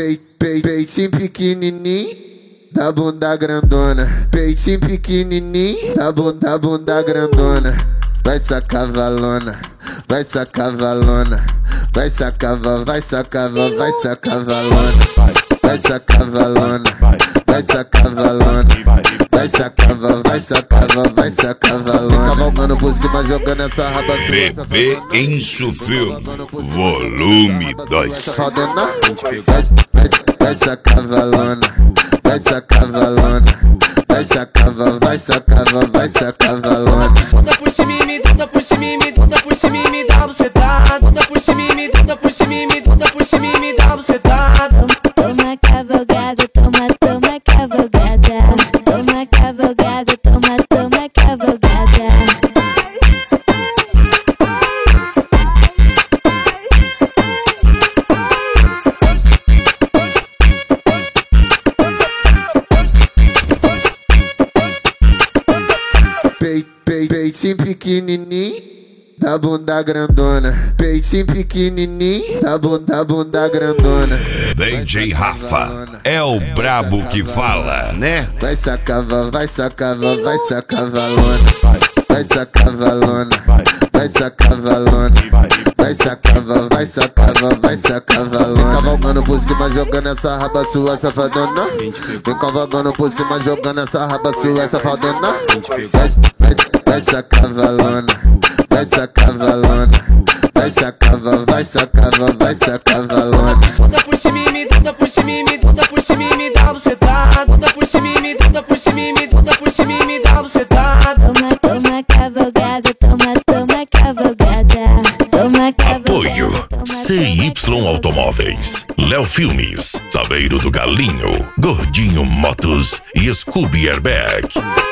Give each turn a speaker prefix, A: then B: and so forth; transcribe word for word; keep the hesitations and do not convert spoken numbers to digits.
A: Peit, peit, peitinho pequenininho, da bunda grandona. Peitinho pequenininho, da bunda, bunda grandona. Vai sacar valona, vai sacar valona. Vai sacar, vai sacar, vai sacar valona. Vai sacar valona, vai sacar valona. Vai sacar, vai sacar, vai sacar valona. Cavalgando por cima, jogando essa raba sua.
B: Bebê Encho Filme, volume dois.
A: Vai, vai, vai sacar valona, vai sacar valona. Vai sacar, vai sacar, vai sacar valona.
C: Bota por cima e me bota por cima e me bota por cima e me dá bucetada. Bota por cima e me bota por cima e me bota por cima e me dá bucetada.
D: Toma cavalgada, toma, toma cavalgada. Toma cavalgada, toma, toma cavalgada.
A: Peit, peit, peitinho pequenininho, da bunda grandona. Peitinho pequenininho, da bunda, bunda grandona.
B: D J Rafa é o brabo que fala, né?
A: Vai sacar, vai sacar, vai sacar valona. Vai sacar valona, vai sacar valona. Vai sacar, vai sacar, vai sacar valona. Vem cavalgando por cima, jogando essa raba sua, safadona. Vem cavalgando por cima, jogando essa raba sua, safadona. Vai, vai, vai sacar valona, vai sacar valona. Vai sacar, vai sacar, vai sacar valona.
C: Bota por cima e me bota por cima e me bota por cima e me dá bucetada. Bota por cima e me bota por cima e me bota por cima e me dá bucetada.
D: Toma, toma cavalgada, toma, toma cavalgada. Toma cavalgada.
E: Apoio C Y Automóveis, Léo Filmes, Saveiro do Galinho, Gordinho Motos e Scooby Airbag.